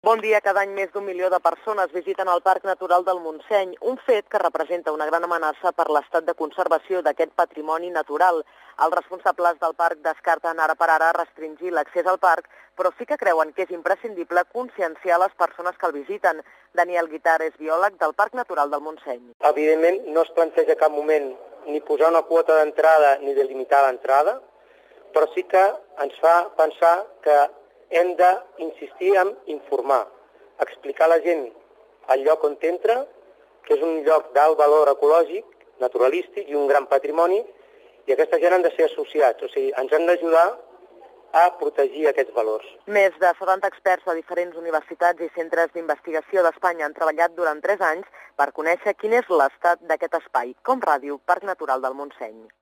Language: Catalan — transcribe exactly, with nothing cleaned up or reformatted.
Bon dia. Cada any més d'un milió de persones visiten el Parc Natural del Montseny, un fet que representa una gran amenaça per l'estat de conservació d'aquest patrimoni natural. Els responsables del parc descarten ara per ara restringir l'accés al parc, però sí que creuen que és imprescindible conscienciar les persones que el visiten. Daniel Guitar és biòleg del Parc Natural del Montseny. Evidentment no es planteja cap moment ni posar una quota d'entrada ni delimitar l'entrada, però sí que ens fa pensar que hem d'insistir en informar, explicar a la gent el lloc on t'entra, que és un lloc d'alt valor ecològic, naturalístic i un gran patrimoni, i aquesta gent han de ser associats, o sigui, ens han d'ajudar a protegir aquests valors. Més de setanta experts de diferents universitats i centres d'investigació d'Espanya han treballat durant tres anys per conèixer quin és l'estat d'aquest espai, Com Ràdio, Parc Natural del Montseny.